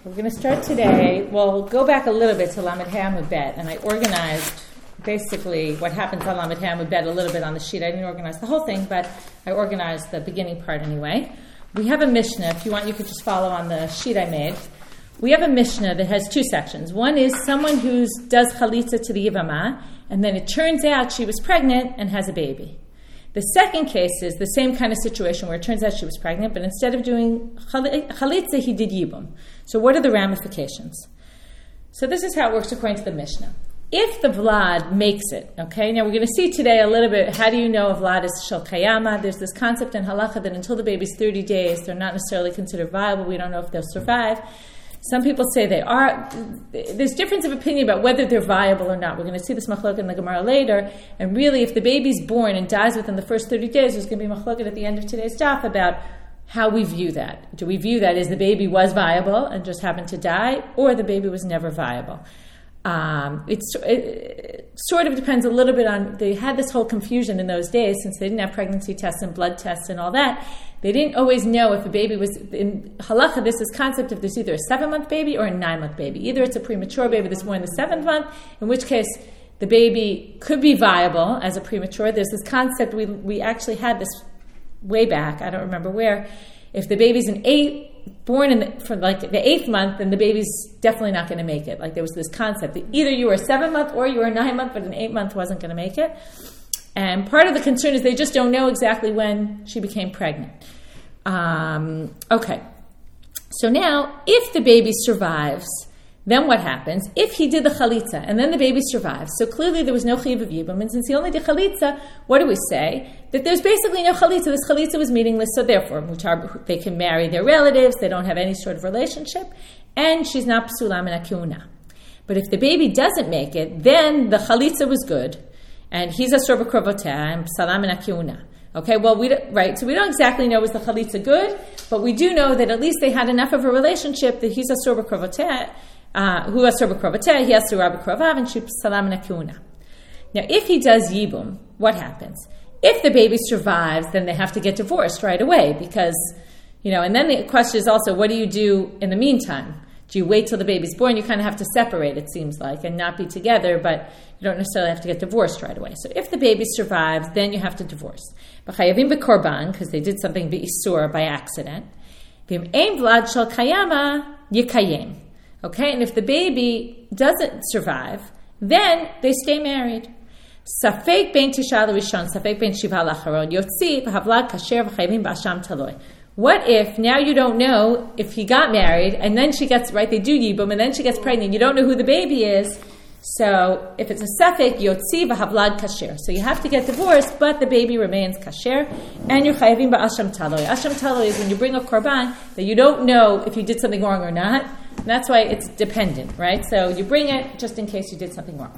We're going to start today. We'll go back a little bit to Lamed Hey Amud Bet, and I organized basically what happens on Lamed Hey Amud Bet a little bit on the sheet. I didn't organize the whole thing, but I organized the beginning part anyway. We have a Mishnah. If you want, you could just follow on the sheet I made. We have a Mishnah that has two sections. One is someone who does chalitza to the Yivama, and then it turns out she was pregnant and has a baby. The second case is the same kind of situation where it turns out she was pregnant, but instead of doing chalitza, he did yibum. So what are the ramifications? So this is how it works according to the Mishnah. If the vlad makes it, okay, now we're going to see today a little bit, how do you know a vlad is shel kayama? There's this concept in halacha that until the baby's 30 days, they're not necessarily considered viable. We don't know if they'll survive. Some people say they are. There's difference of opinion about whether they're viable or not. We're going to see this machlok in the Gemara later. And really, if the baby's born and dies within the first 30 days, there's going to be machlok at the end of today's daf about how we view that. Do we view that as the baby was viable and just happened to die, or the baby was never viable? It sort of depends a little bit on, they had this whole confusion in those days since they didn't have pregnancy tests and blood tests and all that. They didn't always know if a baby was, in halacha, this is concept if there's either a 7-month baby or a 9-month baby. Either it's a premature baby that's born in the 7th month, in which case the baby could be viable as a premature. There's this concept, we actually had this way back, I don't remember where, if the baby's born for like the 8th month, then the baby's definitely not going to make it. Like there was this concept that either you were a 7-month or you were a 9-month, but an 8-month wasn't going to make it. And part of the concern is they just don't know exactly when she became pregnant. Okay. So now, if the baby survives, then what happens? If he did the chalitza and then the baby survives, so clearly there was no chiyuv of yibum, and since he only did chalitza, what do we say? That there's basically no chalitza. This chalitza was meaningless, so therefore mutar, they can marry their relatives, they don't have any sort of relationship, and she's not psula min hakuna. But if the baby doesn't make it, then the chalitza was good, and he's a sorba krovoteh and psala min hakuna. Okay, well, so we don't exactly know was the chalitza good, but we do know that at least they had enough of a relationship that he's a sorba krovoteh, who has sorba krovoteh, he has to rabbi krovav, and she psala min hakuna. Now, if he does yibum, what happens? If the baby survives, then they have to get divorced right away because, and then the question is also, what do you do in the meantime? Do you wait till the baby's born? You kind of have to separate, it seems like, and not be together, but you don't necessarily have to get divorced right away. So if the baby survives, then you have to divorce. B'chayavim b'korban, because they did something b'isur by accident. V'im ein vlad shel kayama yikayem. Okay, and if the baby doesn't survive, then they stay married. Safek ben tisha l'rishon, safek ben shiva l'acharon, yotzi v'havlad kasher v'chayavim b'asham taloi. What if now you don't know if he got married and then she gets, right, they do yibum and then she gets pregnant, you don't know who the baby is, so if it's a safek, yotzi v'havlad kasher. So you have to get divorced, but the baby remains kasher, and you're chayavim b'asham taloi. Asham taloi is when you bring a korban that you don't know if you did something wrong or not, and that's why it's dependent, right? So you bring it just in case you did something wrong.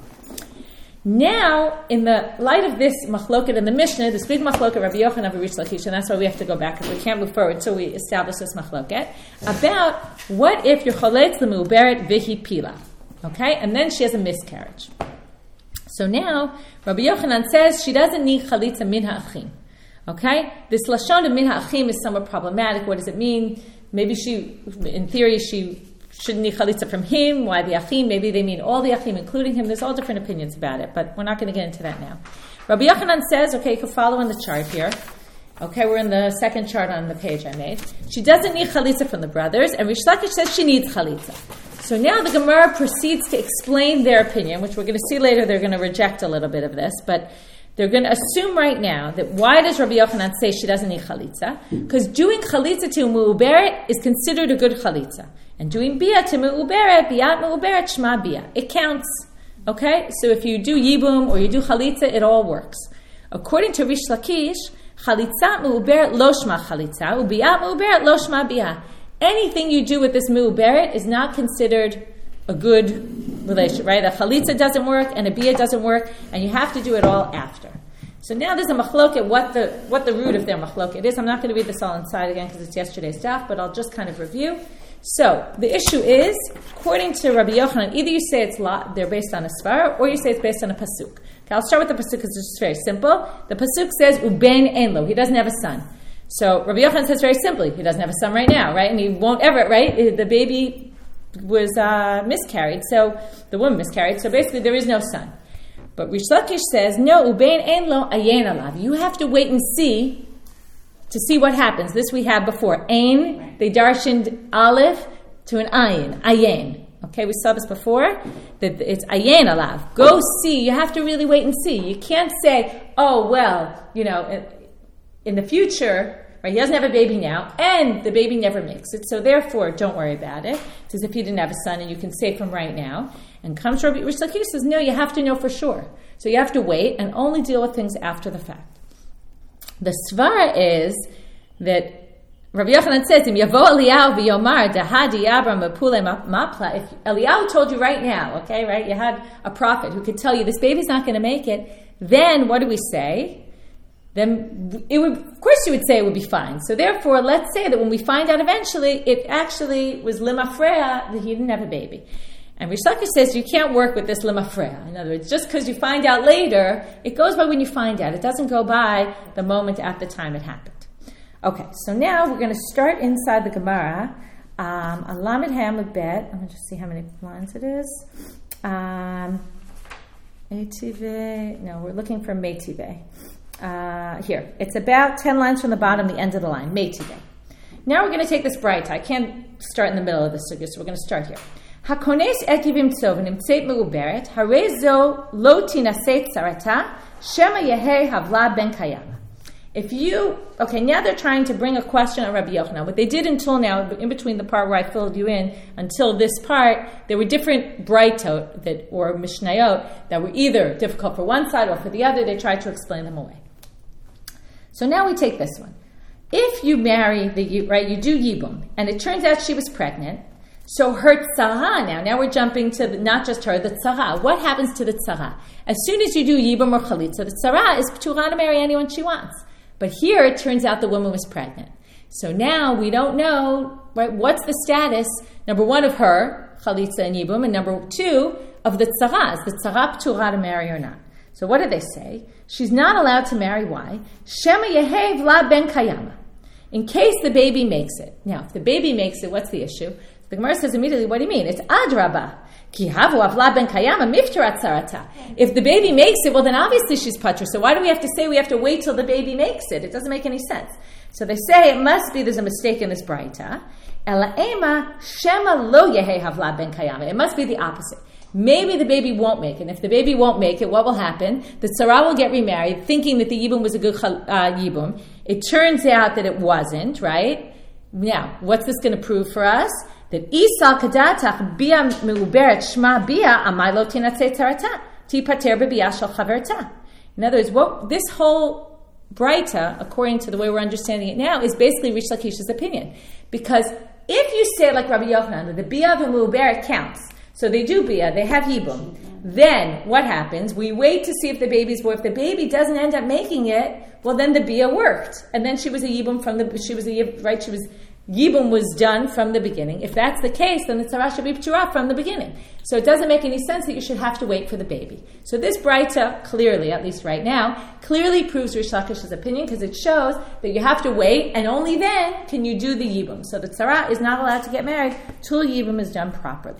Now, in the light of this machloket in the Mishnah, this big machloket, Rabbi Yochanan of Rish Lakish, and that's why we have to go back because we can't move forward until we establish this machloket, about what if you're choletz l'meuberet v'hi pila, okay? And then she has a miscarriage. So now, Rabbi Yochanan says she doesn't need chalitza min ha'achim, okay? This lashon of min ha'achim is somewhat problematic. What does it mean? Maybe in theory, she shouldn't need chalitza from him. Why the achim? Maybe they mean all the achim, including him. There's all different opinions about it, but we're not going to get into that now. Rabbi Yochanan says, okay, you can follow in the chart here. Okay, we're in the second chart on the page I made. She doesn't need chalitza from the brothers, and Rish Lakish says she needs chalitza. So now the Gemara proceeds to explain their opinion, which we're going to see later. They're going to reject a little bit of this, but they're going to assume right now that why does Rabbi Yochanan say she doesn't need chalitza? Because doing chalitza to mu'uberet is considered a good chalitza. And doing bia to mu'uberet, biat mu'uberet, shma bia. It counts. Okay? So if you do yibum or you do chalitza, it all works. According to Rish Lakish, chalitza mu'uberet lo shma chalitza, ubiat mu'uberet lo shma bia. Anything you do with this mu'uberet is not considered a good relationship, right? A chalitza doesn't work and a bia doesn't work, and you have to do it all after. So now there's a machloket, what the root of their machloket is. I'm not going to read this all inside again because it's yesterday's daf, but I'll just kind of review. So the issue is, according to Rabbi Yochanan, either you say they're based on a svara, or you say it's based on a pasuk. Okay, I'll start with the pasuk because it's just very simple. The pasuk says uben ein lo, he doesn't have a son. So Rabbi Yochanan says very simply, he doesn't have a son right now, right? And he won't ever, right? The baby miscarried. So the woman miscarried. So basically, there is no son. But Rish Lakish says, no, ubein ein lo ayin alav. You have to wait and see to see what happens. This we had before. Ein, they darshaned aleph to an ayin. Okay, we saw this before. That it's ayin alav. Go see. You have to really wait and see. You can't say, oh, well, in the future, right, he doesn't have a baby now, and the baby never makes it. So therefore, don't worry about it. It's as if he didn't have a son, and you can say from right now. And comes Rabbi Rish Lakish says, no, you have to know for sure. So you have to wait and only deal with things after the fact. The svara is that Rabbi Yochanan says, if Eliyahu told you right now, okay, right, you had a prophet who could tell you this baby's not going to make it, then what do we say? Then it would, of course you would say it would be fine. So therefore, let's say that when we find out eventually, it actually was limafreya, that he didn't have a baby. And Rish Lakish says you can't work with this limafreya. In other words, just because you find out later, it goes by when you find out. It doesn't go by the moment at the time it happened. Okay, so now we're going to start inside the Gemara on Lamed Hamlet Bet. I'm going to just see how many lines it is. Meitive. No, we're looking for Meitive. Here, it's about 10 lines from the bottom, the end of the line. Meitive. Now we're going to take this bright. I can't start in the middle of this, so we're going to start here. Hakones ekivim tzov nimtzeit meuberet harezo lo tinaseit tzarata shema yehei havla ben kayama. If you, okay, now they're trying to bring a question on Rabbi Yochanan. What they did until now, in between the part where I filled you in, until this part, there were different braitot or mishnayot that were either difficult for one side or for the other. They tried to explain them away. So now we take this one. If you marry you do yibum, and it turns out she was pregnant. So her tzara now we're jumping to not just her, the tzara. What happens to the tzara? As soon as you do yibum or chalitza, the tzara is p'tura to marry anyone she wants. But here it turns out the woman was pregnant. So now we don't know, right, what's the status, number one, of her, chalitza and yibum, and number two, of the tzara. Is the tzara p'tura to marry or not? So what do they say? She's not allowed to marry. Why? Shema yehev la ben kayama. In case the baby makes it. Now, if the baby makes it, what's the issue? The Gemara says immediately, what do you mean? It's adraba. Ki havu avla ben kayama miftarat tzarata. If the baby makes it, well then obviously she's patra. So why do we have to say we have to wait till the baby makes it? It doesn't make any sense. So they say it must be there's a mistake in this braita. Ela ema shema lo yehe havla ben kayama. It must be the opposite. Maybe the baby won't make it. And if the baby won't make it, what will happen? The tzara will get remarried, thinking that the yibum was a good yibum. It turns out that it wasn't, right? Now, what's this going to prove for us? That Isal kadatach bia meuberet shma bia amaylo tinatzei tzarata tipater bebia shel chaverta. In other words, what this whole braita, according to the way we're understanding it now, is basically Rish Lakish's opinion. Because if you say like Rabbi Yochanan that the bia of meuberet counts, so they do bia, they have yibum, then what happens? We wait to see if the baby's born. If the baby doesn't end up making it, well then the bia worked, and then she was a yibum Yibum was done from the beginning. If that's the case, then the tzara should be p'tura from the beginning. So it doesn't make any sense that you should have to wait for the baby. So this braita clearly, at least right now, clearly proves Rish Lakish's opinion because it shows that you have to wait and only then can you do the yibum. So the tzara is not allowed to get married till yibum is done properly.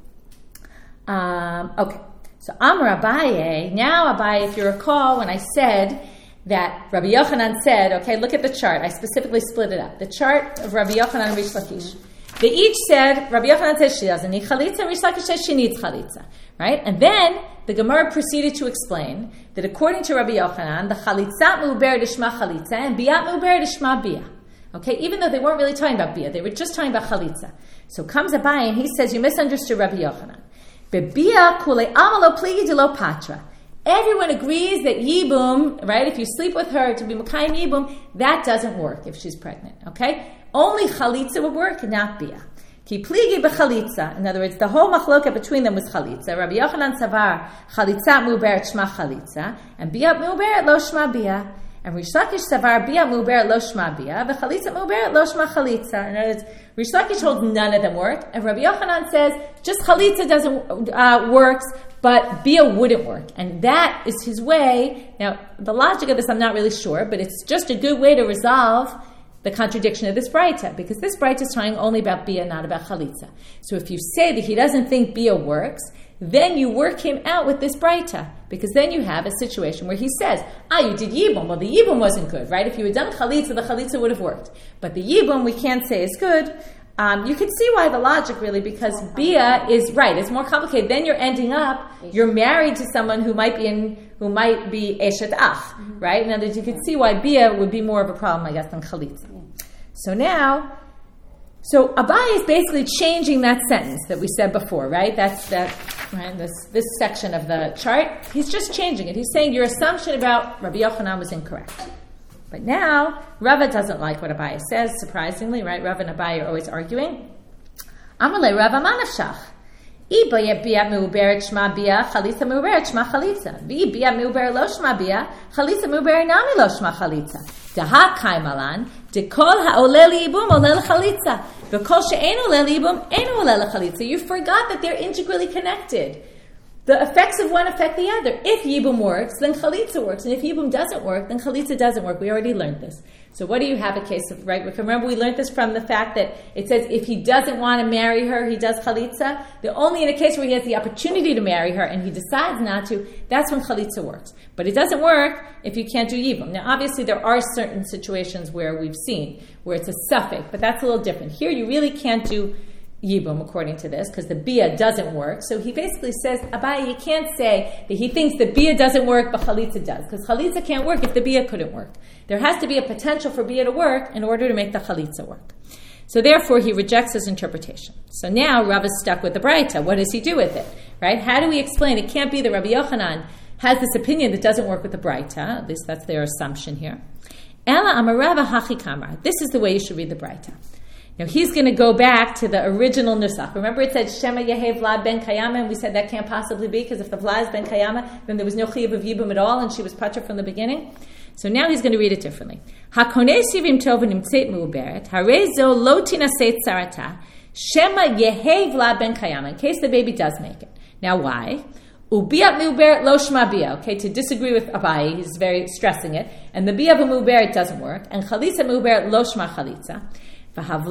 Okay. So Amar Abaye, now Abaye, if you recall when I said that Rabbi Yochanan said, okay, look at the chart. I specifically split it up. The chart of Rabbi Yochanan and Rish Lakish. They each said, Rabbi Yochanan says she doesn't need chalitza, Rish Lakish says she needs chalitza. Right? And then the Gemara proceeded to explain that according to Rabbi Yochanan, the chalitza meuber d'shma chalitza and biyat meuber d'shma biyah. Okay, even though they weren't really talking about biyah, they were just talking about chalitza. So comes Abaye and he says, you misunderstood Rabbi Yochanan. Bebiyah kule amalo pligi de lo patra. Everyone agrees that yibum, right, if you sleep with her to be Mekayim yibum, that doesn't work if she's pregnant, okay? Only chalitza would work, not biyah. Ki pligi b'chalitza. In other words, the whole machloka between them was chalitza. Rabbi Yochanan savar chalitza muberet shma chalitza, and biyah muberet lo shma biyah. And Rish Lakish savar biyah muberet lo shma biyah, v'chalitza muberet lo shma chalitza. In other words, Rish Lakish holds none of them work, and Rabbi Yochanan says just chalitza doesn't works, but biyah wouldn't work. And that is his way. Now, the logic of this I'm not really sure, but it's just a good way to resolve the contradiction of this Braita, because this Braita is talking only about Bia, not about Chalitza. So if you say that he doesn't think Bia works, then you work him out with this Braita, because then you have a situation where he says, you did Yibum. Well, the Yibum wasn't good, right? If you had done Chalitza, the Chalitza would have worked. But the Yibum we can't say is good. You can see why the logic really, because Bia is right. It's more complicated. Then you're ending up, you're married to someone who might be Eshet Ach, right? In other words, you can see why Bia would be more of a problem, I guess, than Chalitza. So Abaye is basically changing that sentence that we said before, right? Right? This section of the chart. He's just changing it. He's saying your assumption about Rabbi Yochanan was incorrect. But now, Rava doesn't like what Abaye says, surprisingly, right? Rava and Abaye are always arguing. Amalei Rava manafshach. Bia meuberet shma bia, chalitza meuberet shma chalitza. Bia meuberet lo shma bia, chalitza meuberet nami lo shma chalitza. Daha kaimalan, de kol ha'oleh liibum oleh l'chalitza. V'kol she'en oleh liibum, en oleh l'chalitza. You forgot that they're integrally connected. The effects of one affect the other. If Yibum works, then Chalitza works. And if Yibum doesn't work, then Chalitza doesn't work. We already learned this. So what do you have a case of, right? Remember we learned this from the fact that it says if he doesn't want to marry her, he does Chalitza. Only in a case where he has the opportunity to marry her and he decides not to, that's when Chalitza works. But it doesn't work if you can't do Yibum. Now obviously there are certain situations where we've seen where it's a suffix, but that's a little different. Here you really can't do Yibum, according to this, because the Bia doesn't work. So he basically says, Abaye, you can't say that he thinks the Bia doesn't work, but Chalitza does, because Chalitza can't work if the Bia couldn't work. There has to be a potential for Bia to work in order to make the Chalitza work. So therefore, he rejects his interpretation. So now Rav is stuck with the Braita. What does he do with it? Right? How do we explain? It can't be that Rabbi Yochanan has this opinion that doesn't work with the Braita. At least that's their assumption here. Ela amarava hachi kamar. This is the way you should read the Braita. Now he's going to go back to the original nusach. Remember it said Shema Yehe Vlad Ben Kayama, and we said that can't possibly be because if the Vlad is Ben Kayama, then there was no chiyuv of Yibum at all, and she was patra from the beginning. So now he's going to read it differently. Hakonei sivim tov nimtzeit meuberet harezo lo tinaseit sarata Shema Yehe Vlad Ben Kayama, in case the baby does make it. Now why? Ubiat meuberet lo shma bia. Okay, to disagree with Abaye, he's very stressing it, and the bia of a meuberet doesn't work, and chalitza meuberet lo shma chalitza. This is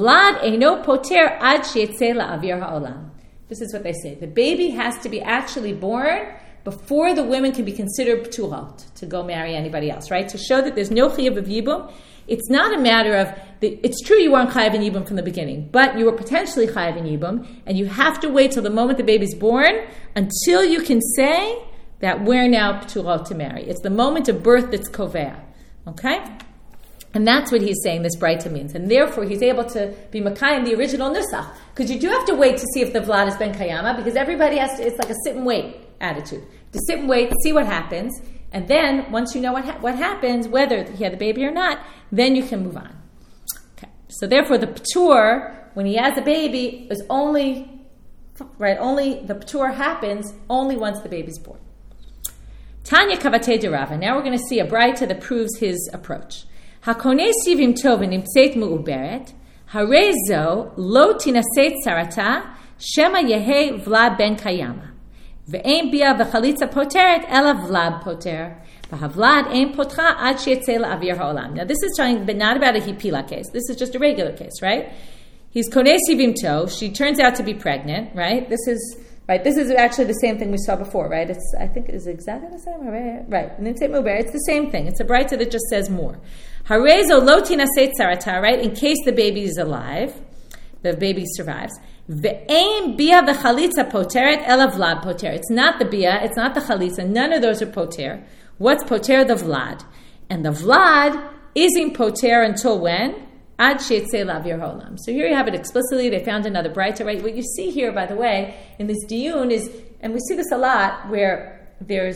what they say. The baby has to be actually born before the women can be considered p'turot to go marry anybody else, right? To show that there's no chiyuv of yibum. It's not a matter of, it's true you weren't chayav in yibum from the beginning, but you were potentially chayav in yibum, and you have to wait till the moment the baby's born until you can say that we're now p'turot to marry. It's the moment of birth that's kovea, okay? And that's what he's saying this Braita means. And therefore, he's able to be Makayim, the original Nusach. Because you do have to wait to see if the Vlad is Ben Kayama, because everybody has to, it's like a sit and wait attitude. To sit and wait, see what happens, and then, once you know what happens, whether he had the baby or not, then you can move on. Okay. So therefore, the P'tur, when he has a baby, is only the P'tur happens only once the baby's born. Tanya Kavatei de Rava. Now we're going to see a Braita that proves his approach. Hakonei sivim tov nimtzeit meuberet, harezo lo tinaseit sarata, shema yehe vlad ben kayama. Ve'ein bia v'chalitza poteret ela vlad poter. V'havlad ein potra ad sheyetzeh la'avir ha'olam. Now this is talking but not about a hipila case. This is just a regular case, right? He's konei sivim tov. She turns out to be pregnant, right? This is actually the same thing we saw before, right? I think it's exactly the same, right? And then it's the same thing. It's a Braita that just says more. Harezo lo tinaseit sarata, right? In case the baby is alive, the baby survives. Ve'ein bia v'chalitza poteret ela vlad poter. It's not the bia, it's not the chalitza. None of those are poter. What's poter? The vlad. And the vlad isn't poter until when? Ad sheyetzeh la'avir ha'olam. So here you have it explicitly. They found another Braita, right? What you see here, by the way, in this diyun is, and we see this a lot, where there's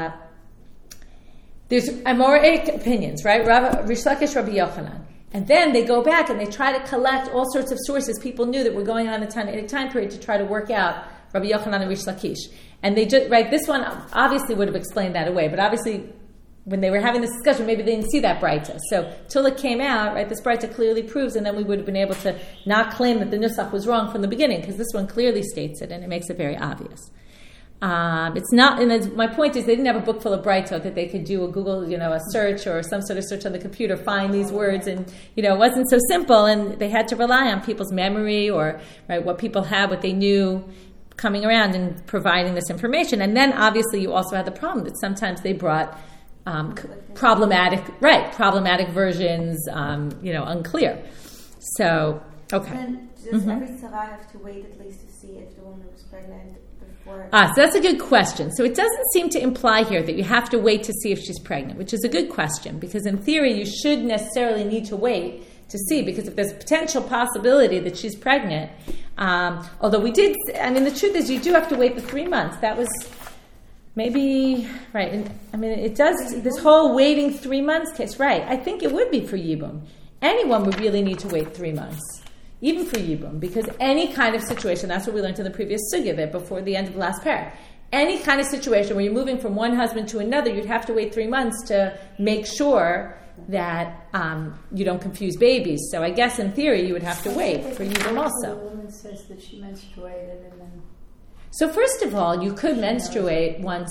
Amoraic opinions, right? Rish Lakish, Rabbi Yochanan. And then they go back and they try to collect all sorts of sources people knew that were going on in a time period to try to work out Rabbi Yochanan and Rish Lakish. And they just, right, this one obviously would have explained that away, but obviously when they were having this discussion, maybe they didn't see that Braita. So till it came out, right, this Braita clearly proves, and then we would have been able to not claim that the Nusach was wrong from the beginning, because this one clearly states it, and it makes it very obvious. It's not, and my point is they didn't have a book full of Brightot that they could do a Google, a search or some sort of search on the computer, find these words, and it wasn't so simple, and they had to rely on people's memory or what people had, what they knew coming around and providing this information. And then obviously you also had the problem that sometimes they brought problematic versions, unclear. So, okay. And does every tzara have to wait at least to see if the woman was pregnant before? So that's a good question. So it doesn't seem to imply here that you have to wait to see if she's pregnant, which is a good question, because in theory you should necessarily need to wait to see, because if there's a potential possibility that she's pregnant, although the truth is you do have to wait the 3 months. That was maybe, right. And, it does, this whole waiting 3 months case, right. I think it would be for Yibum. Anyone would really need to wait 3 months, even for Yibum, because any kind of situation, that's what we learned in the previous sugya there before the end of the last parak. Any kind of situation where you're moving from one husband to another, you'd have to wait 3 months to make sure that you don't confuse babies. So I guess in theory you would have to wait for Yibum also. The woman says that she menstruated and then... So first of all, you could menstruate once,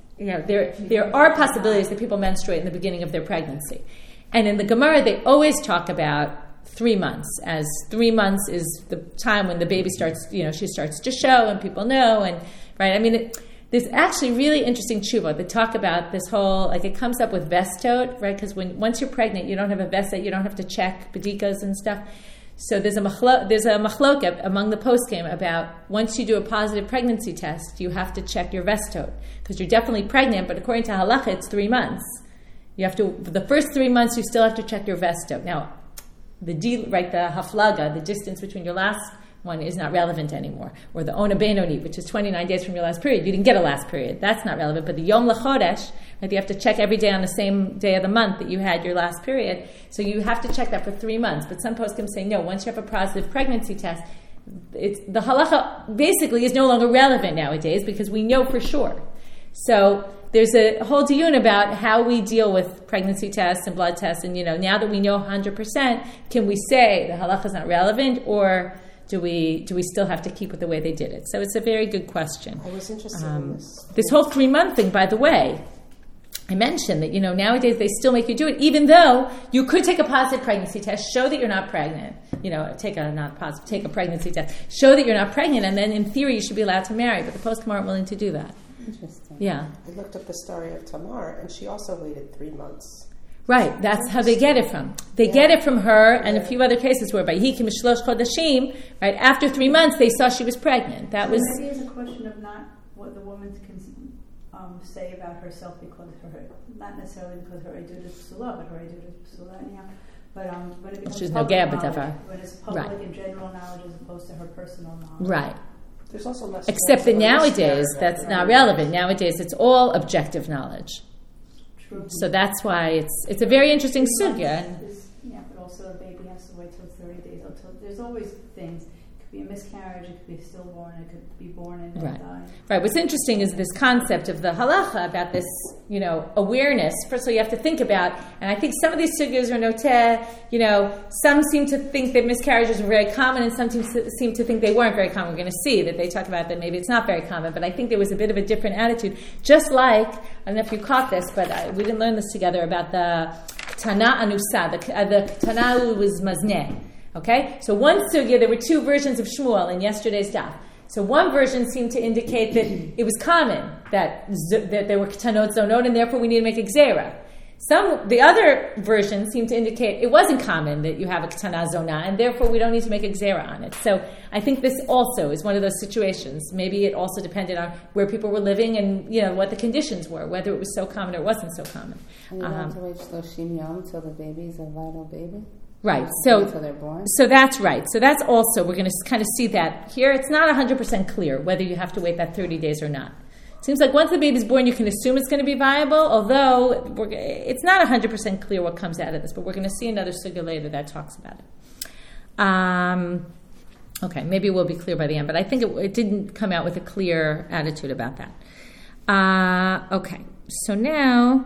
there are possibilities that people menstruate in the beginning of their pregnancy. And in the Gemara, they always talk about 3 months, as 3 months is the time when the baby starts, she starts to show and people know. And right, there's actually really interesting tshuva. They talk about this whole, it comes up with vestot, right? Because once you're pregnant, you don't have a vestot, you don't have to check bedikas and stuff. So there's a machloket among the poskim about once you do a positive pregnancy test, you have to check your vestot, because you're definitely pregnant, but according to halacha, it's 3 months. You have to, for the first 3 months, you still have to check your vestot. Now, the haflaga, the distance between your last one is not relevant anymore. Or the ona benoni, which is 29 days from your last period. You didn't get a last period. That's not relevant. But the yom lechodesh, you have to check every day on the same day of the month that you had your last period. So you have to check that for 3 months. But some poskim say, no, once you have a positive pregnancy test, the halacha basically is no longer relevant nowadays because we know for sure. So there's a whole diyun about how we deal with pregnancy tests and blood tests. And, now that we know 100%, can we say the halacha is not relevant, or do we still have to keep it the way they did it? So it's a very good question. I was interested in this. This whole 3 month thing, by the way, I mentioned that, nowadays they still make you do it, even though you could take a positive pregnancy test, show that you're not pregnant, take a pregnancy test, show that you're not pregnant, and then in theory you should be allowed to marry, but the poskim aren't willing to do that. Interesting. Yeah. I looked up the story of Tamar, and she also waited 3 months. Right, that's how they get it from. They get it from her and a few other cases where by Hikim Shlosh Chodashim, right, after 3 months they saw she was pregnant. That was... Maybe it's a question of not what the woman can say about herself because her, not necessarily because her idut is psula, but her idut is psula anyhow. But when it becomes public knowledge, when it's public and general knowledge as opposed to her personal knowledge. Right. There's also less. Except that nowadays that's not relevant. Nowadays it's all objective knowledge. True. So that's why it's a very interesting sugya. But also a baby has to wait till 30 days. There's always things. It could be a miscarriage. It could be stillborn. It could be born and then die. Right. What's interesting is this concept of the halacha about this, awareness. First of all, you have to think about, and I think some of these sugyas are noteh, some seem to think that miscarriages are very common and some seem to think they weren't very common. We're going to see that they talk about that maybe it's not very common, but I think there was a bit of a different attitude. Just like, I don't know if you caught this, but we didn't learn this together about the Tana Anusa, the Tana who was Mazneh. Okay? So one sugya, there were two versions of Shmuel in yesterday's daf. So one version seemed to indicate that it was common that there were ketanot zonot, and therefore we need to make a gzera. The other version seemed to indicate it wasn't common that you have a ketana zonah, and therefore we don't need to make a gzera on it. So I think this also is one of those situations. Maybe it also depended on where people were living and what the conditions were, whether it was so common or it wasn't so common. And you have to wait 30 yom till the baby's a vital baby? Right. Until they're born? So that's right. So that's also, we're going to kind of see that here. It's not 100% clear whether you have to wait that 30 days or not. It seems like once the baby's born, you can assume it's going to be viable, although it's not 100% clear what comes out of this, but we're going to see another sugya later that talks about it. Okay, maybe it will be clear by the end, but I think it didn't come out with a clear attitude about that. Okay, so now...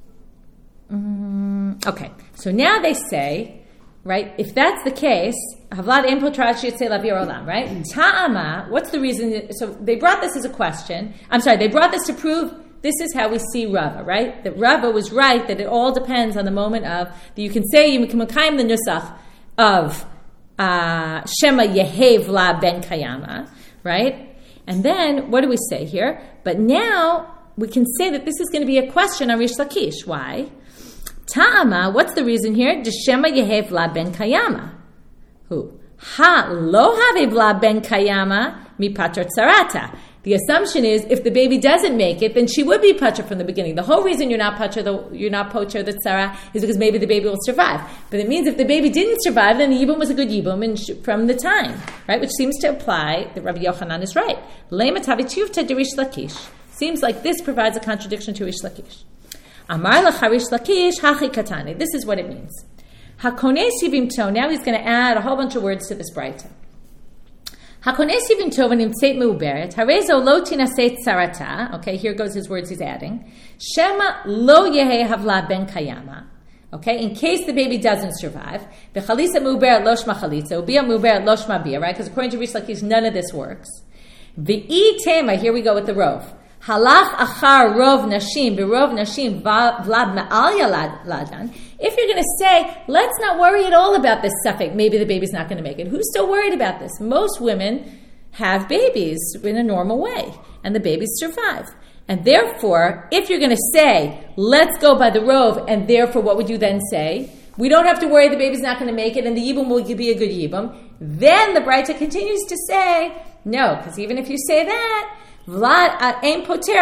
so now they say... Right? If that's the case, Havlad ein potrat sheyitzei lavir olam, right? Ta'ama, what's the reason? So they brought this as a question. They brought this to prove this is how we see Rava, right? That Rava was right, that it all depends on the moment of, that you can say, you can makayim the nusach of Shema Yehev La Ben Kayama, right? And then, what do we say here? But now, we can say that this is going to be a question on Rish Lakish. Why? Ta'ama, what's the reason here? Shema Yehev La Ben Kayama. Who? Ha lo havev la ben kayama mi pater tzarata. The assumption is if the baby doesn't make it, then she would be pater from the beginning. The whole reason you're not pocher the tzara is because maybe the baby will survive. But it means if the baby didn't survive, then the yibum was a good yibum from the time, right? Which seems to imply that Rabbi Yochanan is right. Lema tavitiyuvta de Rish Lakish. Seems like this provides a contradiction to Rish Lakish. Amar lach Rish Lakish hachi katane. This is what it means. Hakonei sivim to. Now he's going to add a whole bunch of words to this braita. Hakonei sivim to v'nimtzeit meuberet. Harezo lo tinasei tzarata. Okay, here goes his words he's adding. Shema lo yehe havla ben kayama. Okay, in case the baby doesn't survive. V'chalisa meuberet lo shma chalitza. Ubia meuberet lo shma bia. Right, because according to Rish Lakish, none of this works. V'i tema. Here we go with the rov. Halach achar rov nashim b'rov nashim vlad me'al ladan. If you're going to say, let's not worry at all about this suffix, maybe the baby's not going to make it. Who's still worried about this? Most women have babies in a normal way, and the babies survive. And therefore, if you're going to say, let's go by the rov, and therefore what would you then say? We don't have to worry the baby's not going to make it, and the yibum will be a good yibum. Then the Braita continues to say, no, because even if you say that, okay,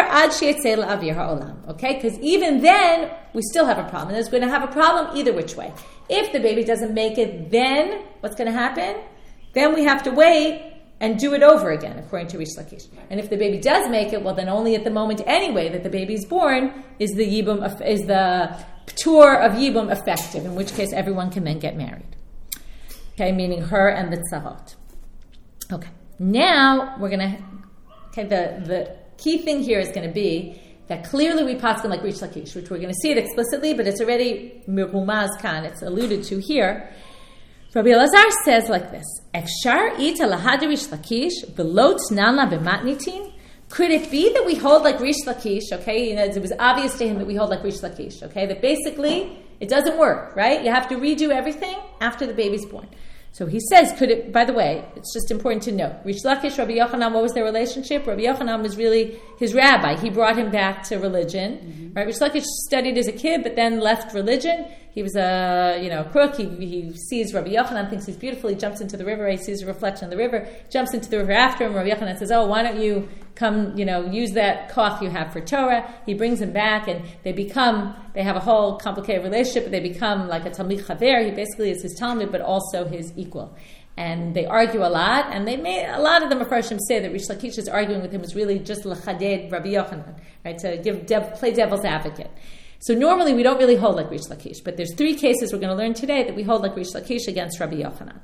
because even then we still have a problem. And there's going to have a problem either which way. If the baby doesn't make it, then what's going to happen? Then we have to wait and do it over again, according to Rish Lakish. And if the baby does make it, well, then only at the moment anyway that the baby's born is the yibum, is the ptur of yibum effective. In which case, everyone can then get married. Okay, meaning her and the tzarot. Okay, now we're going to. Okay, the key thing here is going to be that clearly we paskin like Rish Lakish, which we're going to see it explicitly, but it's already mirumaz kan, it's alluded to here. Rabbi Elazar says like this: Ekshar ita lahad Rish Lakish v'lo tnana b'matnitin. Could it be that we hold like Rish Lakish? Okay, it was obvious to him that we hold like Rish Lakish. Okay, that basically it doesn't work, right? You have to redo everything after the baby's born. So he says, could it, by the way, it's just important to note, Rish Lakish, Rabbi Yochanan, what was their relationship? Rabbi Yochanan was really his rabbi. He brought him back to religion. Mm-hmm. Right? Rish Lakish studied as a kid, but then left religion. He was a crook. He sees Rabbi Yochanan, thinks he's beautiful. He jumps into the river. He sees a reflection in the river, jumps into the river after him. Rabbi Yochanan says, why don't you come, use that koch you have for Torah. He brings him back, and they have a whole complicated relationship, but they become like a Talmid Chaver. He basically is his Talmud, but also his equal. And they argue a lot, and a lot of the Mefarshim say that Rish Lakish's arguing with him was really just l'chaded Rabbi Yochanan, right, to play devil's advocate. So normally we don't really hold like Rish Lakish, but there's 3 cases we're going to learn today that we hold like Rish Lakish against Rabbi Yochanan.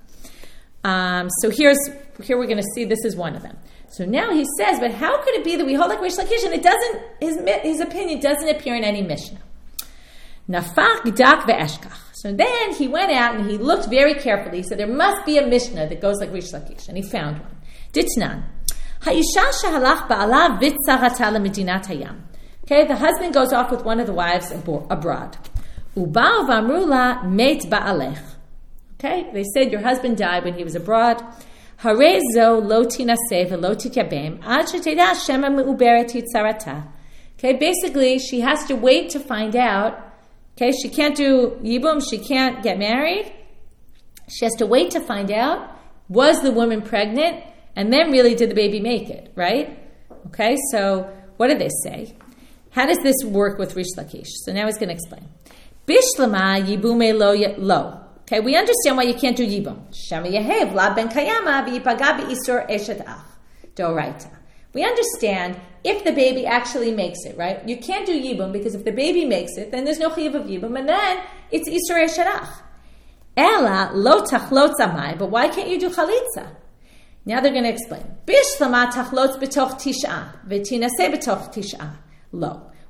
So here we're going to see this is one of them. So now he says, but how could it be that we hold like Rish Lakish and it doesn't, his opinion doesn't appear in any Mishnah? Nafach g'dak ve'eshkach. So then he went out and he looked very carefully. He said there must be a Mishnah that goes like Rish Lakish, and he found one. Ditnan. Ha'isha shehalach ba'alav v'tzarata lemedinat hayam. Okay, the husband goes off with one of the wives abroad. Uba'u v'amru la meit ba'alech. Okay, they said your husband died when he was abroad. Harei zo lo tinaseh v'lo tityabem ad sheteda shema me'uberet hitzarata. Okay, basically she has to wait to find out. Okay, she can't do yibum, she can't get married. She has to wait to find out, was the woman pregnant, and then really did the baby make it, right? Okay, so what do they say? How does this work with Rish Lakish? So now he's going to explain. Bishlama yibume lo. Okay, we understand why you can't do yibum. Shema yehev la ben kayama v'yipaga b'isur eshet ach. Doraita. We understand if the baby actually makes it, right? You can't do yibum because if the baby makes it, then there's no chiyuv of yibum, and then it's isur eshet ach. Ela lo tachlot zamai, but why can't you do chalitza? Now they're going to explain. Bishlama tachlot b'toch tisha v'tinaseh b'toch tisha. Lo.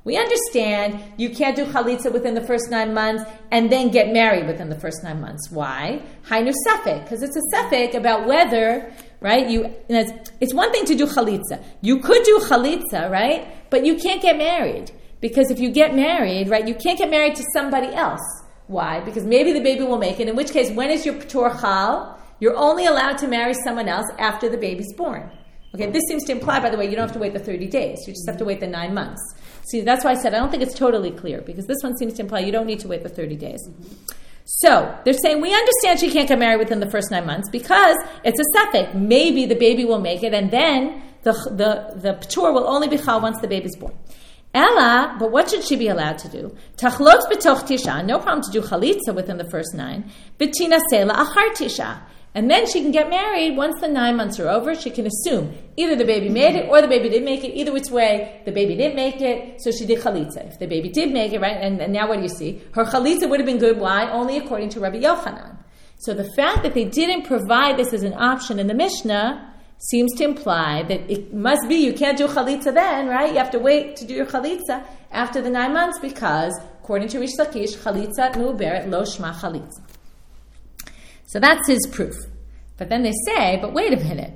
we understand you can't do chalitza within the first 9 months and then get married within the first 9 months. Why? Hainu safek, because it's a safek about whether, right? It's one thing to do chalitza. You could do chalitza, right? But you can't get married. Because if you get married, right, you can't get married to somebody else. Why? Because maybe the baby will make it, in which case, when is your P'tur Chal? You're only allowed to marry someone else after the baby's born. Okay, this seems to imply, by the way, you don't have to wait the 30 days. You just have to wait the 9 months. See, that's why I said I don't think it's totally clear, because this one seems to imply you don't need to wait the 30 days. So, they're saying, we understand she can't get married within the first 9 months because it's a safek. Maybe the baby will make it, and then the P'tur will only be Chal once the baby's born. Ella, but what should she be allowed to do? Tachlot b'toch tisha, no problem to do chalitza within the first 9. B'tina sela achar tisha. And then she can get married once the 9 months are over. She can assume either the baby made it or the baby didn't make it. Either which way, the baby didn't make it, so she did chalitza. If the baby did make it, right, and now what do you see? Her chalitza would have been good. Why? Only according to Rabbi Yochanan. So the fact that they didn't provide this as an option in the Mishnah seems to imply that it must be you can't do chalitza then, right? You have to wait to do your chalitza after the 9 months because, according to Rish Lakish, chalitza mu'uberet lo shma chalitza. So that's his proof. But then they say, but wait a minute.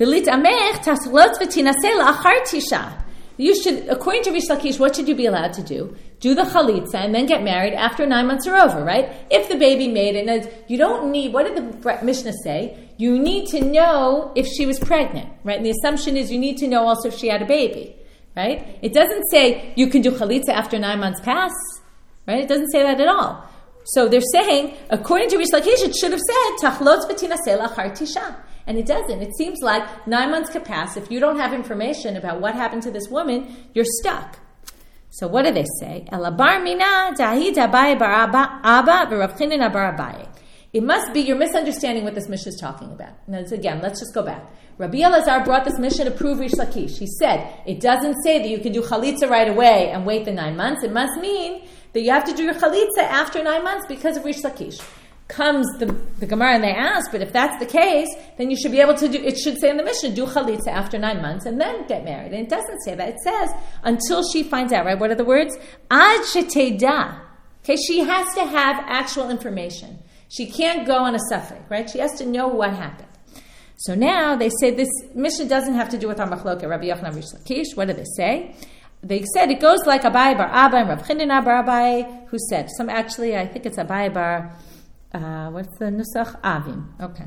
You should, according to Rish Lakish, what should you be allowed to do? Do the chalitza and then get married after 9 months are over, right? If the baby made it, and you don't need, what did the Mishnah say? You need to know if she was pregnant, right? And the assumption is you need to know also if she had a baby, right? It doesn't say you can do chalitza after 9 months pass, right? It doesn't say that at all. So they're saying, according to Rish Lakish, it should have said, Tachlot v'tinaseh lachar tisha. And it doesn't. It seems like 9 months could pass. If you don't have information about what happened to this woman, you're stuck. So what do they say? Elabar mina dahid Abaye bar Abba v'Rav Chinina bar Abaye. It must be you're misunderstanding what this Mishnah is talking about. Now, again, let's just go back. Rabbi Elazar brought this Mishnah to prove Rish Lakish. He said, it doesn't say that you can do chalitza right away and wait the 9 months. It must mean that you have to do your chalitza after 9 months because of Rish Lakish. Comes the Gemara and they ask, but if that's the case, then you should be able to do, it should say in the Mishnah, do chalitza after 9 months and then get married. And it doesn't say that. It says, until she finds out, right? What are the words? Ad sheteda. Okay, she has to have actual information. She can't go on a safek, right? She has to know what happened. So now they say this Mishnah doesn't have to do with our machloket, Rabbi Yochanan Rish Lakish. What do they say? They said it goes like Abaye bar Abba and Rav Chinina bar Abaye, who said, I think it's Abaye bar, what's the nusach? Avim. Okay.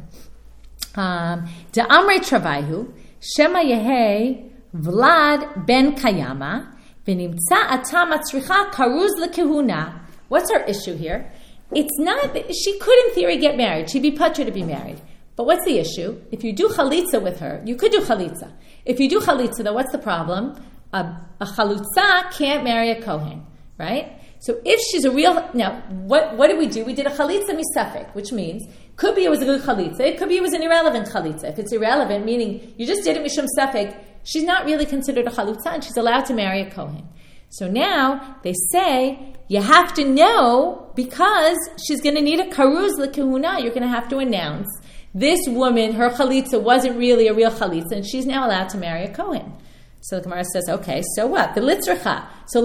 Da Amrei Travaihu, Shema Yehe Vlad ben Kayama, V'nimtza atam atzricha karuz lekehuna. What's our issue here? It's not that she could, in theory, get married. She'd be patra to be married. But what's the issue? If you do chalitza with her, you could do chalitza. If you do chalitza, though, what's the problem? A chalutza can't marry a kohen, right? So if she's a real... Now, what did we do? We did a chalitza misafek, which means, could be it was a good chalitza, it could be it was an irrelevant chalitza. If it's irrelevant, meaning you just did it mishum safek, she's not really considered a chalutza, and she's allowed to marry a kohen. So now, they say, you have to know, because she's going to need a karuz lekehuna, you're going to have to announce, this woman, her chalitza wasn't really a real chalitza, and she's now allowed to marry a kohen. So the Gemara says, okay, so what? The litzracha. So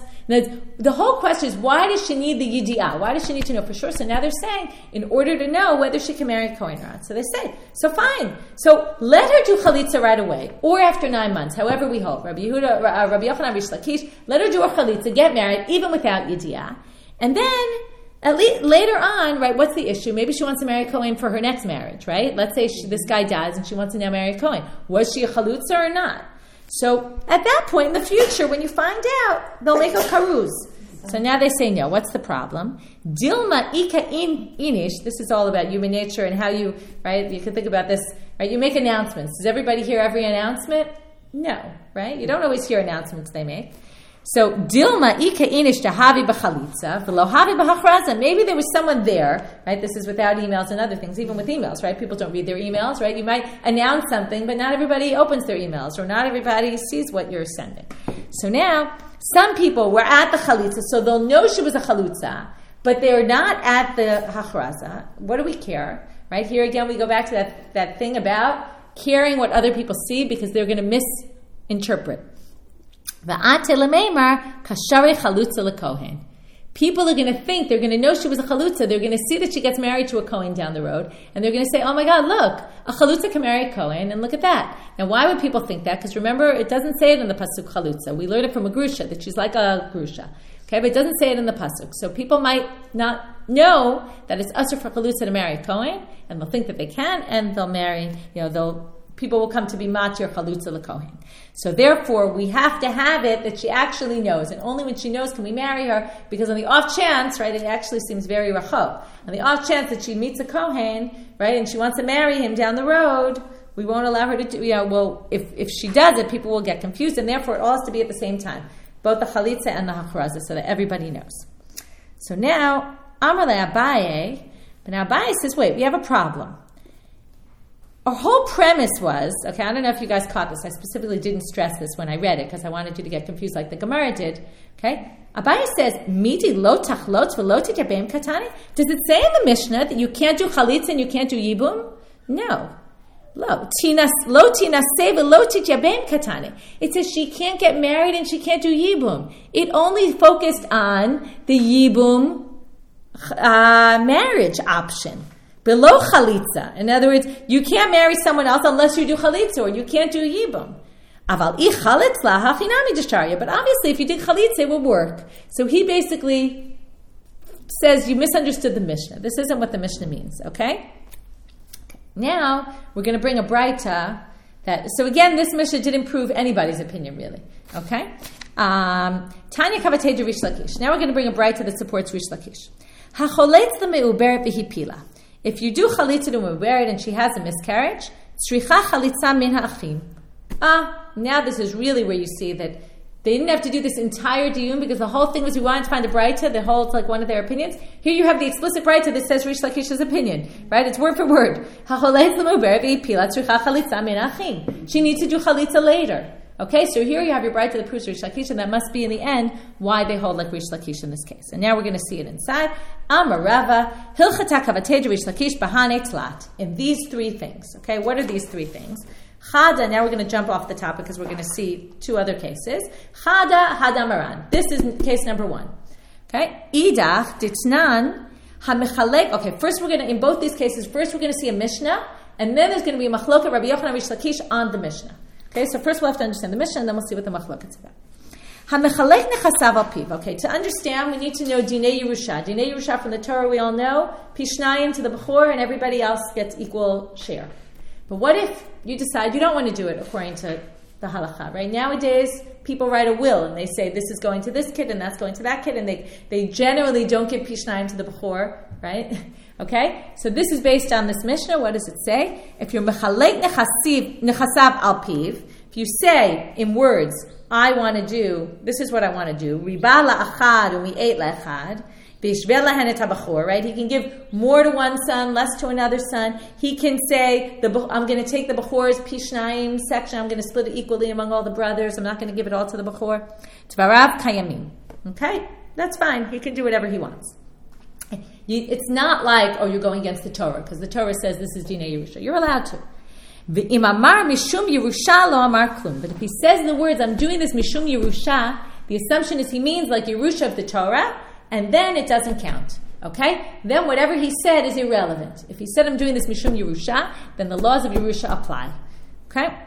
the whole question is, why does she need the yidi'ah? Why does she need to know for sure? So now they're saying, in order to know whether she can marry a kohen or not. So they say, so fine. So let her do chalitza right away, or after 9 months, however we hold. Rabbi Yochanan Rish Lakish, let her do her chalitza, get married, even without yidi'ah. And then, at least later on, right, what's the issue? Maybe she wants to marry a kohen for her next marriage, right? Let's say this guy dies and she wants to now marry a kohen. Was she a chalutza or not? So at that point in the future, when you find out, they'll make a karuz. So now they say no. What's the problem? Dilma ika inish. This is all about human nature and how you, right? You can think about this, right? You make announcements. Does everybody hear every announcement? No, right? You don't always hear announcements they make. So Dilma ika inish tahavi b'chalitza v'lo havi b'hachraza. Maybe there was someone there, right? This is without emails and other things. Even with emails, right? People don't read their emails, right? You might announce something, but not everybody opens their emails, or not everybody sees what you're sending. So now, some people were at the chalitza, so they'll know she was a chalutza, but they're not at the hachraza. What do we care, right? Here again, we go back to that thing about caring what other people see because they're going to misinterpret. People are going to think, they're going to know she was a chalutza. They're going to see that she gets married to a Kohen down the road, and they're going to say, oh my God, look, a chalutza can marry a Kohen, and look at that. Now, why would people think that? Because remember, it doesn't say it in the pasuk chalutza. We learned it from a grusha, that she's like a grusha. Okay, but it doesn't say it in the pasuk. So people might not know that it's usher for chalutza to marry a Kohen, and they'll think that they can, and they'll marry, people will come to be matir chalutza l'kohen. So therefore, we have to have it that she actually knows, and only when she knows can we marry her, because on the off chance, right, it actually seems very rachov. On the off chance that she meets a kohen, right, and she wants to marry him down the road, we won't allow her to do, if she does it, people will get confused, and therefore it all has to be at the same time, both the chalitza and the hacharaza, so that everybody knows. So now, Amar le Abaye, but now Abaye says, wait, we have a problem. Our whole premise was, okay, I don't know if you guys caught this. I specifically didn't stress this when I read it because I wanted you to get confused like the Gemara did. Okay? Abaye says, Midi lo tachlot v'lo tityabeim katani? Does it say in the Mishnah that you can't do chalitza and you can't do yibum? No. Lo tinaseh v'lo tityabeim katani. It says she can't get married and she can't do yibum. It only focused on the yibum marriage option. Below chalitza. In other words, you can't marry someone else unless you do chalitza, or you can't do yibum. Aval I chalitza hachinami d'shtarya. But obviously, if you did chalitza, it would work. So he basically says you misunderstood the Mishnah. This isn't what the Mishnah means. Okay. Now we're going to bring a braita that. So again, this Mishnah didn't prove anybody's opinion really. Okay. Tanya kavatei Rish Lakish. Now we're going to bring a braita that supports Rish Lakish. Hacholetz l'meuberet v'hipila. If you do chalitza to meuberet and she has a miscarriage, tzricha chalitza min ha'achim. Now this is really where you see that they didn't have to do this entire diyun because the whole thing was we wanted to find a braita that holds like one of their opinions. Here you have the explicit braita that says Rish Lakish's opinion, right? It's word for word. Hacholetz l'meuberet v'hipila tzricha chalitza min ha'achim. She needs to do chalitza later. Okay, so here you have your braita that proves Rish Lakish, and that must be in the end why they hold like Rish Lakish in this case. And now we're going to see it inside. Amar Rava, Hilchata kavatei Rish Lakish bahane tlat. In these three things. Okay, what are these three things? Chada, now we're going to jump off the topic because we're going to see two other cases. Chada hadamaran. This is case number one. Okay, Idach ditnan hamechalek. Okay, first we're going to, in both these cases, first we're going to see a Mishnah, and then there's going to be a machloket Rabbi Yochanan Rish Lakish on the Mishnah. Okay, so first we'll have to understand the Mishnah, and then we'll see what the machlok is about. HaMechalek nechasav al piv. Okay, to understand, we need to know Dinei Yerusha. Dinei Yerusha from the Torah, we all know, Pishnayim to the Bechor, and everybody else gets equal share. But what if you decide you don't want to do it according to the halacha, right? Nowadays, people write a will, and they say this is going to this kid, and that's going to that kid, and they generally don't give Pishnayim to the Bechor, right? Okay, so this is based on this Mishnah. What does it say? If you're mechalek nechasav al piv, if you say in words, I want to do, this is what I want to do, riba la'achad u'mi'et la'achad, b'yishvel lahen et ha'bachor, right? He can give more to one son, less to another son. He can say, I'm going to take the Bechor's Pishnayim section, I'm going to split it equally among all the brothers, I'm not going to give it all to the Bechor. Tvarav kayamim. Okay, that's fine. He can do whatever he wants. It's not like, you're going against the Torah, because the Torah says this is Dinei Yerusha. You're allowed to. V'im amar mishum Yerusha lo amar klum. But if he says in the words, I'm doing this mishum Yerusha, the assumption is he means like Yerusha of the Torah, and then it doesn't count. Okay? Then whatever he said is irrelevant. If he said I'm doing this mishum Yerusha, then the laws of Yerusha apply. Okay?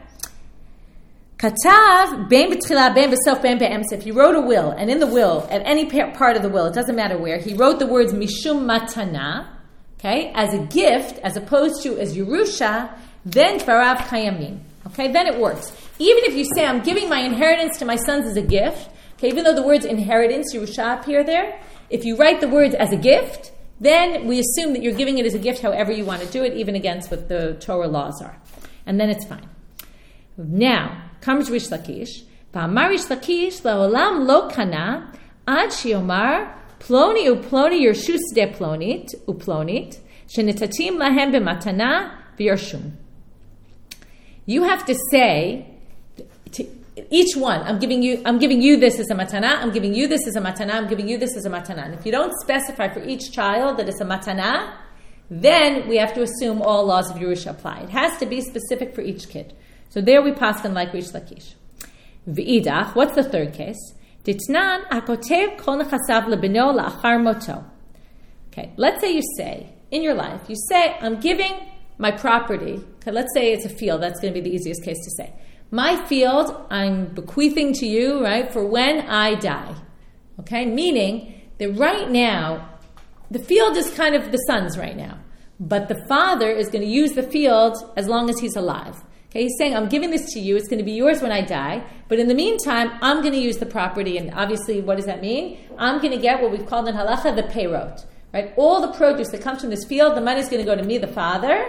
Katav, ben b'tchila, ben b'sof, ben be'emsa. If he wrote a will, and in the will, at any part of the will, it doesn't matter where, he wrote the words mishum matana, okay, as a gift, as opposed to as Yerusha, then tvarav kayamim. Okay, then it works. Even if you say, I'm giving my inheritance to my sons as a gift, okay, even though the words inheritance, Yerusha, appear there, if you write the words as a gift, then we assume that you're giving it as a gift however you want to do it, even against what the Torah laws are. And then it's fine. Now, comes Rish Lakish. V'amar Rish Lakish la'olam lo kana ad shiomar ploni uploni yershus de plonit uplonit shenitatim lahem b'matana v'yershum. You have to say to each one, I'm giving you this as a matana, I'm giving you this as a matana, I'm giving you this as a matana. And if you don't specify for each child that it's a matana, then we have to assume all laws of Yerusha apply. It has to be specific for each kid. So there we pass them like Rish Lakish. V'idach, what's the third case? Ditnan hakotev kol nechasav lebeno la'achar moto. Okay, let's say you say, in your life, you say, I'm giving my property. Okay, let's say it's a field. That's going to be the easiest case to say. My field, I'm bequeathing to you, right, for when I die. Okay, meaning that right now, the field is kind of the son's right now. But the father is going to use the field as long as he's alive. Okay, he's saying, I'm giving this to you. It's going to be yours when I die. But in the meantime, I'm going to use the property. And obviously, what does that mean? I'm going to get what we've called in halacha the peirot. Right? All the produce that comes from this field, the money is going to go to me, the father.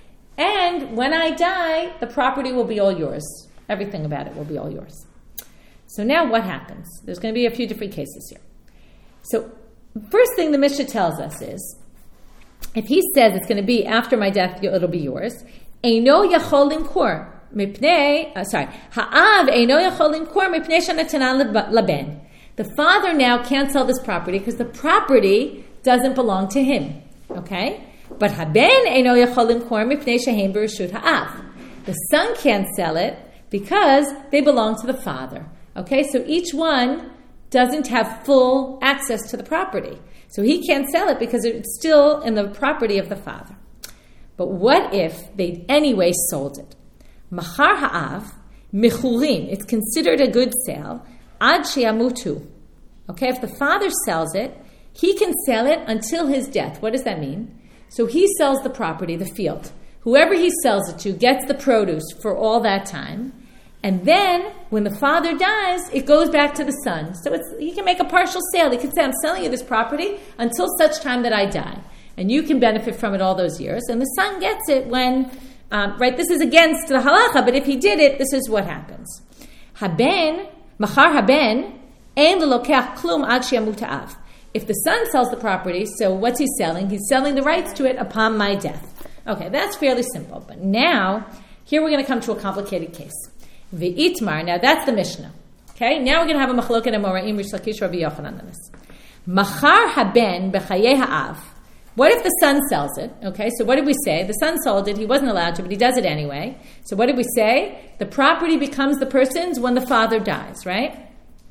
And when I die, the property will be all yours. Everything about it will be all yours. So now what happens? There's going to be a few different cases here. So first thing the Mishnah tells us is, if he says it's going to be after my death, it'll be yours. Eino yachol limkor mipnei. Ha'av eino yachol limkor mipnei shenatanan laben. The father now can't sell this property because the property doesn't belong to him. Okay, but haben eino yachol limkor mipnei shehem b'reshut ha'av. The son can't sell it because they belong to the father. Okay, so each one doesn't have full access to the property. So he can't sell it because it's still in the property of the father. But what if they anyway sold it? Machar ha'av, mechurin, it's considered a good sale, ad sheyamutu. Okay, if the father sells it, he can sell it until his death. What does that mean? So he sells the property, the field. Whoever he sells it to gets the produce for all that time. And then, when the father dies, it goes back to the son. So he can make a partial sale. He can say, I'm selling you this property until such time that I die. And you can benefit from it all those years. And the son gets it when, this is against the halacha, but if he did it, this is what happens. Haben, machar haben, ein l'lokeach klum ad she'yamut ha'av. If the son sells the property, so what's he selling? He's selling the rights to it upon my death. Okay, that's fairly simple. But now, here we're going to come to a complicated case. V'itmar, now that's the Mishnah. Okay, now we're going to have a machloket amoraim Rish Lakish Rabbi Yochanan on this. Machar haben b'chayei ha'av. What if the son sells it? Okay, so what did we say? The son sold it, he wasn't allowed to, but he does it anyway. So what did we say? The property becomes the person's when the father dies, right?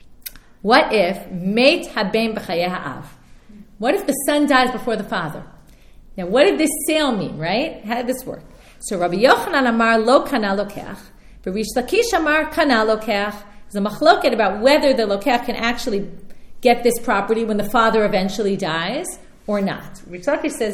What if meit haben b'chayei ha'av? What if the son dies before the father? Now what did this sale mean, right? How did this work? So Rabbi Yochanan amar lo kana lokeach. But Rish Lakish amar kana lokeach. There's a machloket about whether the lokeach can actually get this property when the father eventually dies or not. Rish Lakish says,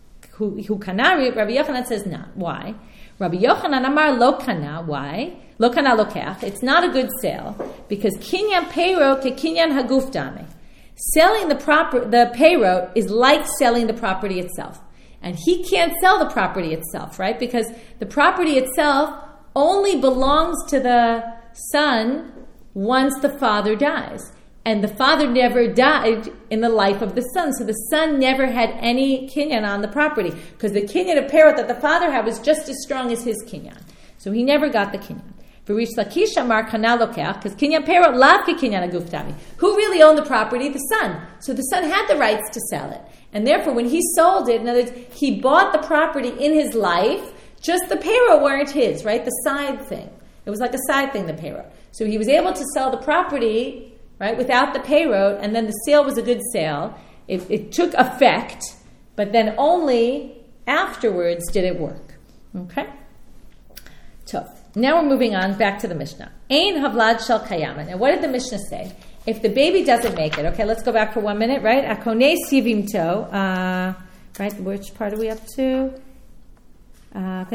who kana, Rabbi Yochanan says not. Why? Rabbi Yochanan amar lo kana. Why? Lo kana lokeach. It's not a good sale because kinyan peiro ke kinyan haguf dame. Selling the peiro is like selling the property itself. And he can't sell the property itself, right? Because the property itself only belongs to the son once the father dies. And the father never died in the life of the son. So the son never had any kinyan on the property. Because the kinyan of Perot that the father had was just as strong as his kinyan. So he never got the kinyan. V'rish Lakish amar kana lokeach, because kinyan Perot lav ki kinyan aguf dami. Who really owned the property? The son. So the son had the rights to sell it. And therefore when he sold it, in other words, he bought the property in his life. Just the peirot weren't his, right? The side thing. It was like a side thing, the peirot. So he was able to sell the property, right, without the peirot, and then the sale was a good sale. It took effect, but then only afterwards did it work. Okay? So, now we're moving on back to the Mishnah. Ein havlad shel kayama. Now, what did the Mishnah say? If the baby doesn't make it, okay, let's go back for 1 minute, right? Akonei sivimto. Right, which part are we up to? Right.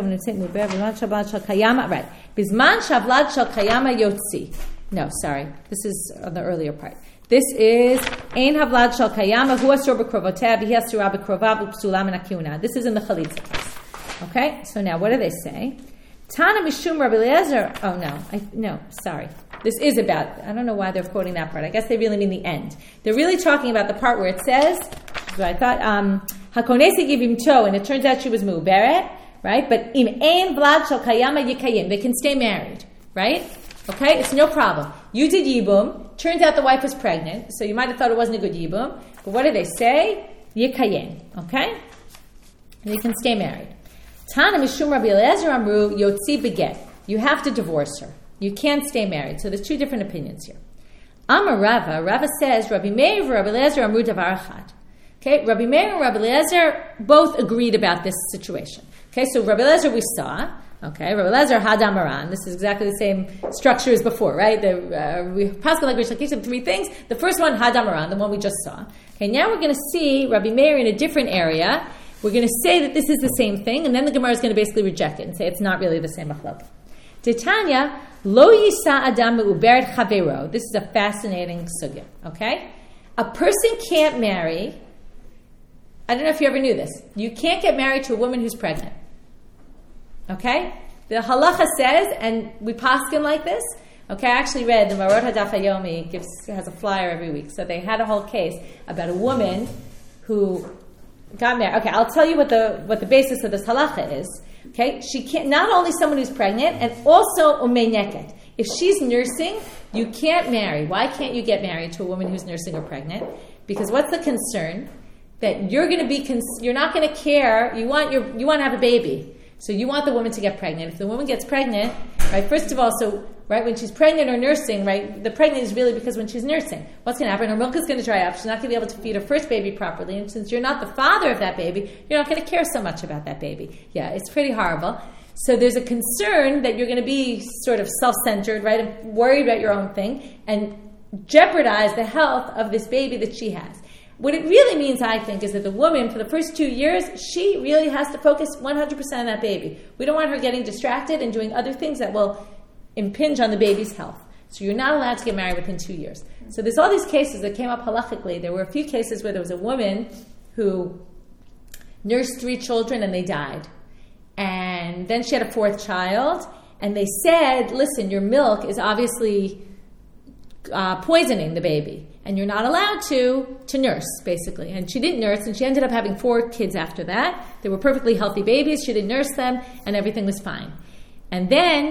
Bizman shavlad shel kayama yotzi. No, sorry. This is on the earlier part. This is ein havlad shel kayama hu asur b'krovotav v'hi asura b'krovav u'psula min ha'kiuna. This is in the chalitza case. Okay, so now what do they say? Tana mishum Rabbi Eliezer. Oh no, sorry. This is about. I don't know why they're quoting that part. I guess they really mean the end. They're really talking about the part where it says. So I thought hakonesi givim to, and it turns out she was mu'beret, right? But im ein vlad shel kayama yikayim. They can stay married, right? Okay, it's no problem. You did yibum. Turns out the wife was pregnant, so you might have thought it wasn't a good yibum. But what do they say? Yikayim. Okay, and they can stay married. Tana mishum Rabbi Eliezer amru yotzi beget. You have to divorce her. You can't stay married. So there's two different opinions here. Amar Rava. Rava says, Rabbi Meir and Rabbi Eliezer amru davar echad. Okay, Rabbi Meir and Rabbi Eliezer both agreed about this situation. Okay, so Rabbi Eliezer we saw. Okay, Rabbi Eliezer had Amaran. This is exactly the same structure as before, right? We Pascal language like of three things. The first one had Amaran, the one we just saw. Okay, now we're going to see Rabbi Meir in a different area. We're going to say that this is the same thing, and then the Gemara is going to basically reject it and say it's not really the same machlok. Titania lo yisa adam me'uberet chavero. This is a fascinating sugya. Okay, a person can't marry. I don't know if you ever knew this. You can't get married to a woman who's pregnant. Okay? The halacha says, and we paskin like this. Okay, I actually read the Marot HaDaf HaYomi has a flyer every week. So they had a whole case about a woman who got married. Okay, I'll tell you what the basis of this halacha is. Okay, she can't, not only someone who's pregnant, and also umeineket. If she's nursing, you can't marry. Why can't you get married to a woman who's nursing or pregnant? Because what's the concern? That you're going to be, you're not going to care. You want to have a baby, so you want the woman to get pregnant. If the woman gets pregnant, right? First of all, when she's pregnant or nursing, right? The pregnant is really because when she's nursing, what's going to happen? Her milk is going to dry up. She's not going to be able to feed her first baby properly, and since you're not the father of that baby, you're not going to care so much about that baby. Yeah, it's pretty horrible. So there's a concern that you're going to be sort of self-centered, right? And worried about your own thing and jeopardize the health of this baby that she has. What it really means, I think, is that the woman, for the first 2 years, she really has to focus 100% on that baby. We don't want her getting distracted and doing other things that will impinge on the baby's health. So you're not allowed to get married within 2 years. So there's all these cases that came up halachically. There were a few cases where there was a woman who nursed 3 children and they died. And then she had a 4th child, and they said, listen, your milk is obviously poisoning the baby. And you're not allowed to nurse, basically. And she didn't nurse, and she ended up having 4 kids after that. They were perfectly healthy babies. She didn't nurse them, and everything was fine. And then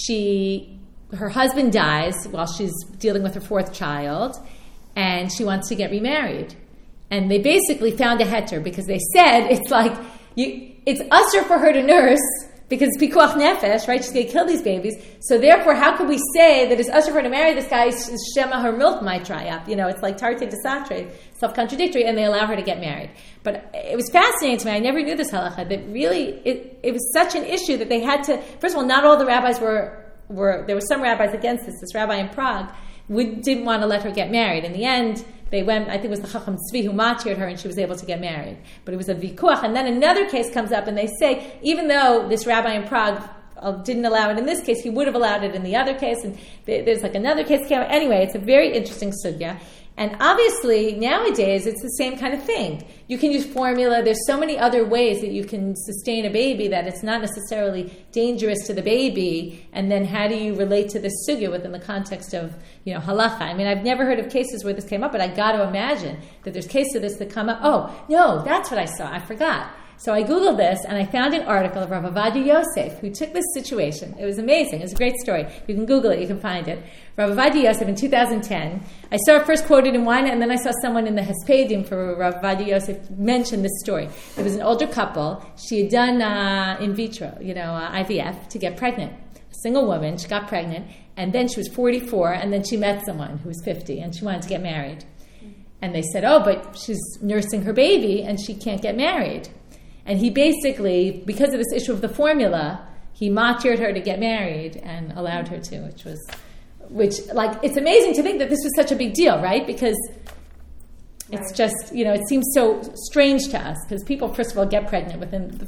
her husband dies while she's dealing with her 4th child, and she wants to get remarried. And they basically found a heter, because they said it's usher for her to nurse, because it's pikuach nefesh, right? She's going to kill these babies. So therefore, how could we say that it's usher for her to marry this guy? Shema, her milk might dry up. It's like tarte desatre, self-contradictory, and they allow her to get married. But it was fascinating to me. I never knew this halacha, that really it was such an issue that they had to, first of all, not all the rabbis were there were some rabbis against this. This rabbi in Prague didn't want to let her get married. In the end, they went, I think it was the Chacham Tzvi who matired her, and she was able to get married. But it was a vikuach. And then another case comes up, and they say, even though this rabbi in Prague didn't allow it in this case, he would have allowed it in the other case. And there's another case came up. Anyway, it's a very interesting sugya. And obviously, nowadays, it's the same kind of thing. You can use formula. There's so many other ways that you can sustain a baby that it's not necessarily dangerous to the baby. And then how do you relate to this sugya within the context of, halacha? I mean, I've never heard of cases where this came up, but I got to imagine that there's cases of this that come up. Oh, no, that's what I saw. I forgot. So I Googled this, and I found an article of Rav Ovadia Yosef, who took this situation. It was amazing. It's a great story. You can Google it. You can find it. Rav Ovadia Yosef in 2010. I saw it first quoted in one, and then I saw someone in the Hespedim for Rav Ovadia Yosef mention this story. It was an older couple. She had done in vitro, IVF, to get pregnant. A single woman. She got pregnant, and then she was 44, and then she met someone who was 50, and she wanted to get married. And they said, oh, but she's nursing her baby, and she can't get married. And he basically, because of this issue of the formula, he matired her to get married and allowed her to, which it's amazing to think that this was such a big deal, right? Because it's just, it seems so strange to us, because people, first of all, get pregnant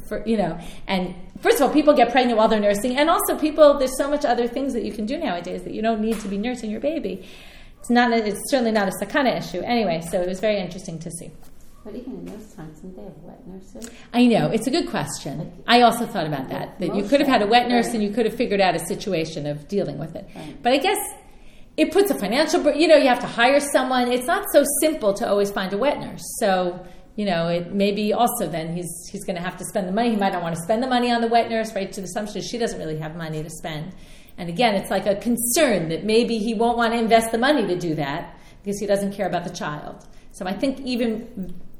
and first of all, people get pregnant while they're nursing, and also there's so much other things that you can do nowadays that you don't need to be nursing your baby. It's certainly not a sakana issue. Anyway, so it was very interesting to see. But even in those times, didn't they have wet nurses? I know. It's a good question. I also thought about that you could have had a wet nurse and you could have figured out a situation of dealing with it. Right. But I guess it puts a financial, you have to hire someone. It's not so simple to always find a wet nurse. So, it may be also then he's going to have to spend the money. He might not want to spend the money on the wet nurse, right? To the assumption she doesn't really have money to spend. And again, it's like a concern that maybe he won't want to invest the money to do that because he doesn't care about the child. So I think even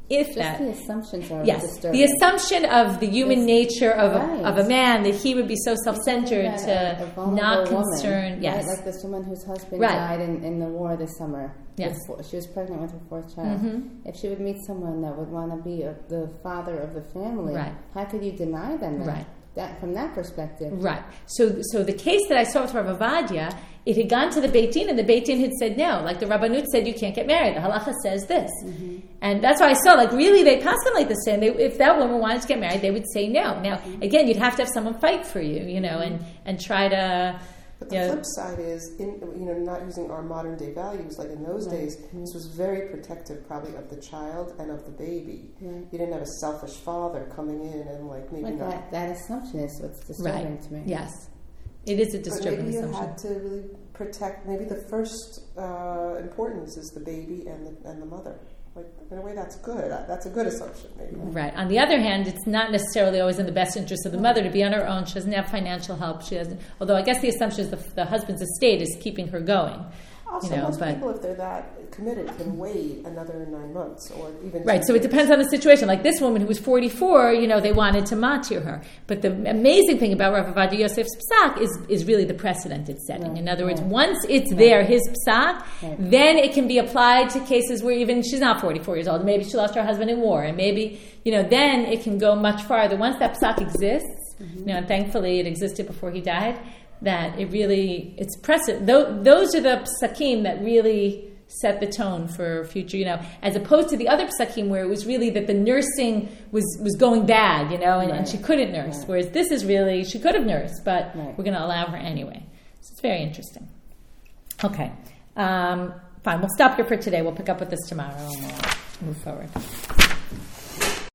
if Just that. the assumptions are Yes, disturbing. the assumption of the human nature of Right. of a man, that he would be so self-centered A to vulnerable not woman, concern. right? Yes, Like this woman whose husband Right. died in the war this summer. Yes. She was pregnant with her fourth child. If she would meet someone that would want to be the father of the family, Right. how could you deny them that? Right. That from that perspective. right. So the case that I saw with Rav Ovadia, it had gone to the Beit Din, and the Beit Din had said no. Like the Rabbanut said, you can't get married. The halacha says this, and that's why I saw like really they passed on like this, and if that woman wanted to get married, they would say no. Now again, you'd have to have someone fight for you, and try to. But the flip side is, not using our modern day values. Like in those days, this was very protective, probably of the child and of the baby. Right. You didn't have a selfish father coming in and maybe Like not. that assumption is what's disturbing Right. to me. Yes, it is a But disturbing maybe you assumption. had to really protect. Maybe the first importance is the baby and the mother. Like in a way, that's good. That's a good assumption, maybe. Right. On the other hand, it's not necessarily always in the best interest of the mother to be on her own. She doesn't have financial help. She doesn't. Although I guess the assumption is the husband's estate is keeping her going. Also, most people, if they're that committed, can wait another 9 months or even. Right. So it depends on the situation. Like this woman who was 44, they wanted to matir her. But the amazing thing about Rav Ovadia Yosef's psak is really the precedent it's setting. In other words, once it's there, his psak, then it can be applied to cases where even she's not 44 years old. Maybe she lost her husband in war, and maybe then it can go much farther. Once that psak exists, and thankfully it existed before he died. That it's precedent. Those are the psakim that really set the tone for future, as opposed to the other psakim where it was really that the nursing was going bad, and she couldn't nurse. Right. Whereas this is really, she could have nursed, but we're going to allow her anyway. So it's very interesting. Okay. Fine. We'll stop here for today. We'll pick up with this tomorrow and we'll move forward.